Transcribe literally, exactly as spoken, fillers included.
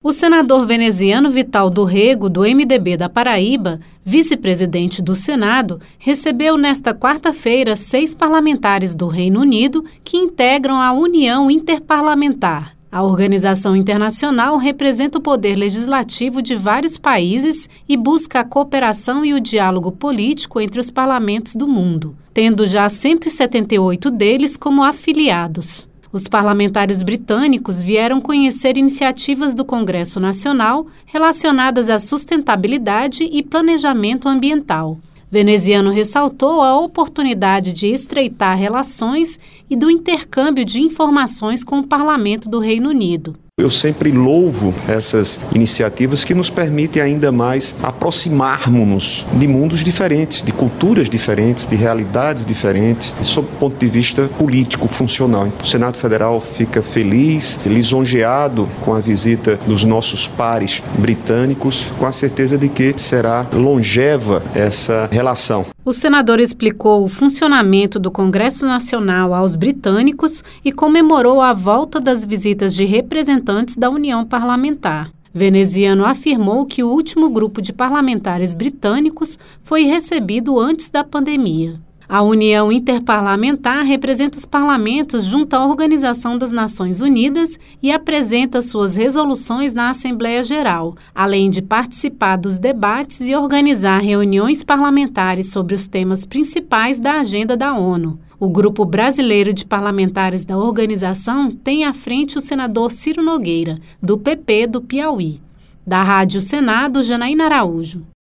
O senador veneziano Vital do Rego, do M D B da Paraíba, vice-presidente do Senado, recebeu nesta quarta-feira seis parlamentares do Reino Unido que integram a União Interparlamentar. A organização internacional representa o poder legislativo de vários países e busca a cooperação e o diálogo político entre os parlamentos do mundo, tendo já cento e setenta e oito deles como afiliados. Os parlamentares britânicos vieram conhecer iniciativas do Congresso Nacional relacionadas à sustentabilidade e planejamento ambiental. Veneziano ressaltou a oportunidade de estreitar relações e do intercâmbio de informações com o Parlamento do Reino Unido. Eu sempre louvo essas iniciativas que nos permitem ainda mais aproximarmos-nos de mundos diferentes, de culturas diferentes, de realidades diferentes, sob o ponto de vista político funcional. O Senado Federal fica feliz, lisonjeado com a visita dos nossos pares britânicos, com a certeza de que será longeva essa relação. O senador explicou o funcionamento do Congresso Nacional aos britânicos e comemorou a volta das visitas de representantes da União Parlamentar. Veneziano afirmou que o último grupo de parlamentares britânicos foi recebido antes da pandemia. A União Interparlamentar representa os parlamentos junto à Organização das Nações Unidas e apresenta suas resoluções na Assembleia Geral, além de participar dos debates e organizar reuniões parlamentares sobre os temas principais da agenda da ONU. O grupo brasileiro de parlamentares da organização tem à frente o senador Ciro Nogueira, do P P do Piauí. Da Rádio Senado, Janaína Araújo.